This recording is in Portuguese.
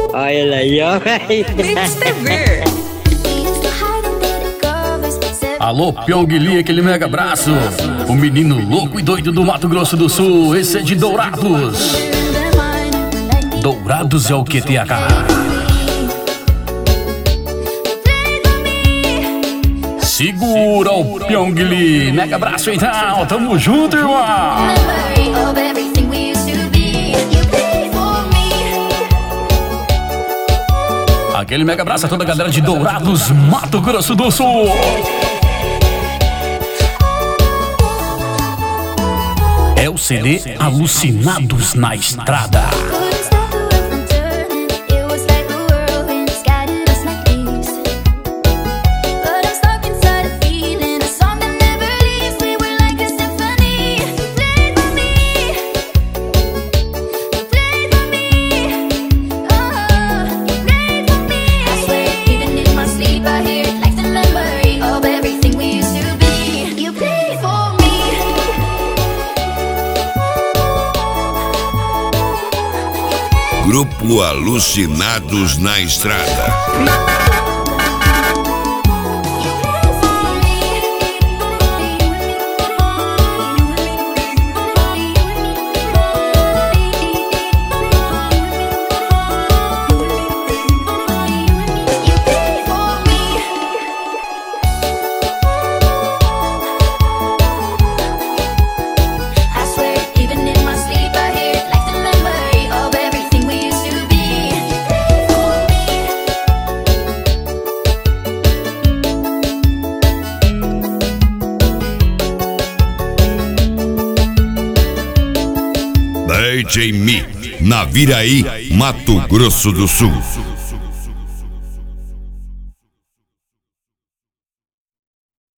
Olha ele aí, ó. Mix TV. Alô, Pyongyi, aquele mega abraço. O menino louco e doido do Mato Grosso do Sul. Esse é de Dourados. Dourados é o QTH. Segura o Pyongyi. Mega abraço então. Tamo junto, irmão. Aquele mega abraço a toda a galera de Dourados, Mato Grosso do Sul. É o CD Alucinados na Estrada. Grupo Alucinados na Estrada. DJ Mi, Naviraí, Mato Grosso do Sul.